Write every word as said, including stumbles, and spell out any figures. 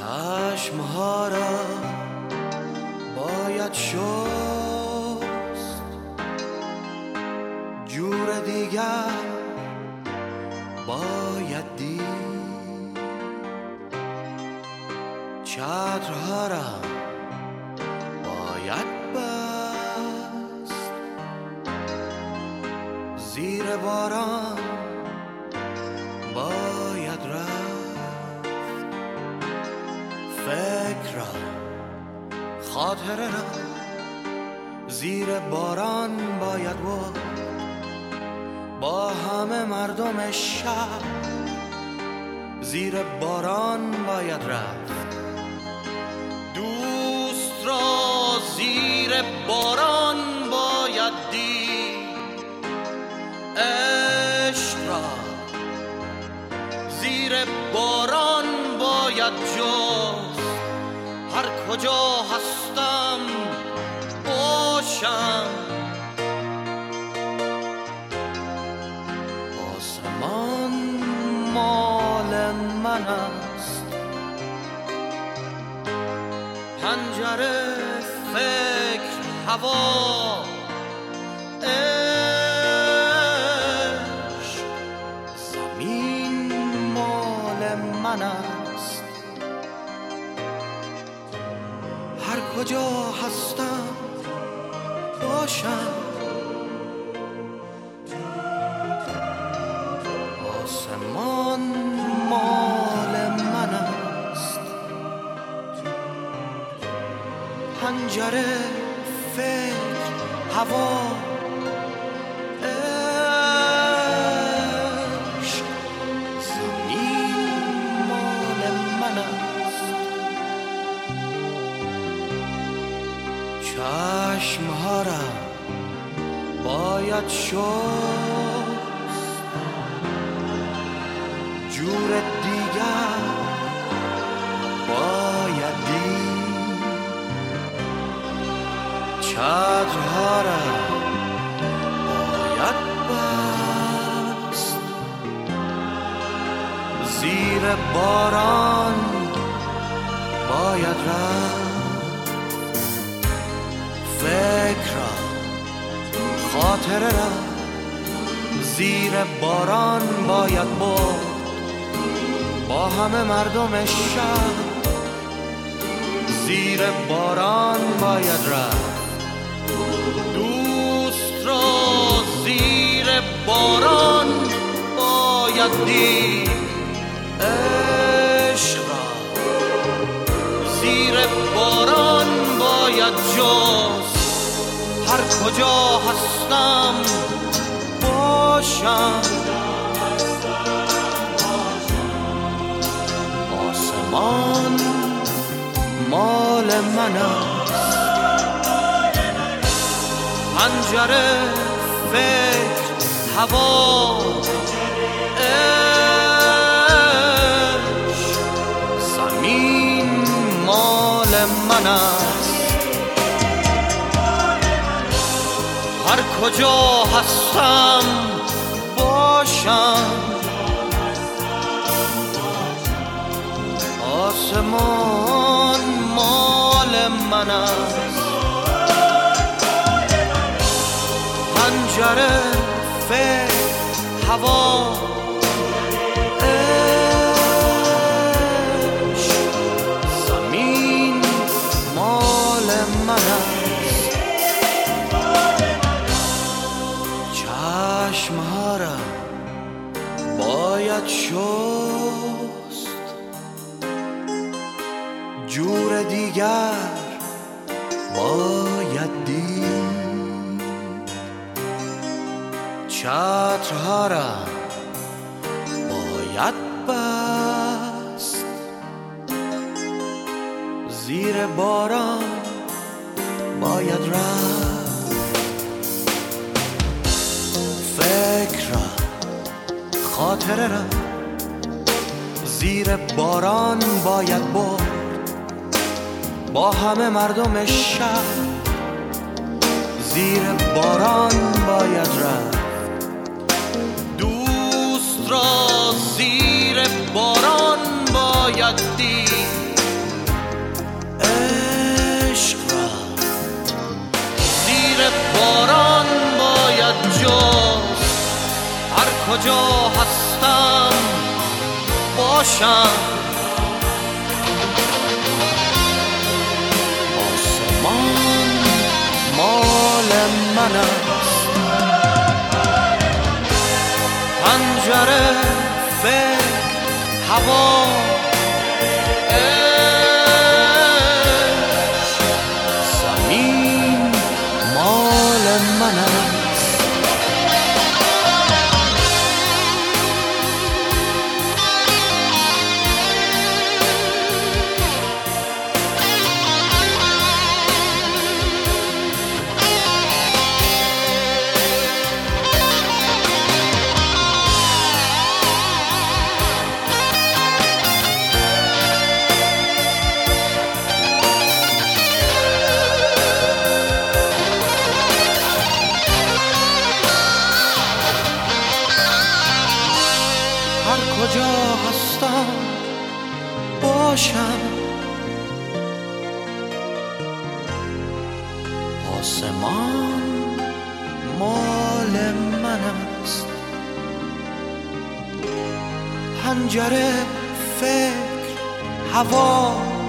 چشمها را باید شست، جور دیگر باید دید. چترها را باید بست، زیر باران باید رفت. فکر را، خاطره را زیر باران باید برد، با همه مردم شهر زیر باران باید رفت. دوست را زیر باران باید دید، عشق را زیر باران باید جست. هر کجا هستم باشم، آسمان مال من است، پنجره فکر هوا عشق، زمین مال من است. هر کجا هستم باشم، آسمان مال من است، پنجره فکر هوا عشق، زمین مال من است. چشمها را باید شست، جور دیگر باید دید. چترها را باید بست، زیر باران باید رفت. فکر را، خاطره را زیر باران باید برد، با همه مردم شهر زیر باران باید رفت. دوست را زیر باران باید دید، عشق را زیر باران باید جست. هر کجا هستم باشم، آسمان مال من است، پنجره فکر هوا عشق، زمین مال من است. هر کجا هستم باشم، آسمان مال من است، پنجره فکر هوا عشق، زمین مال من است. چشمها را باید شست، جور دیگر باید دید. چترها را باید بست، زیر باران باید رفت. فکر را، خاطره را زیر باران باید برد، با همه مردم شهر زیر باران باید رفت. دوست را زیر باران باید دید، کجا هستم باشم. آسمان مال من است، پنجره فکر هوا عشق، زمین مال من است. هر کجا هستم باشم. آسمان مال من است، پنجره فکر هوا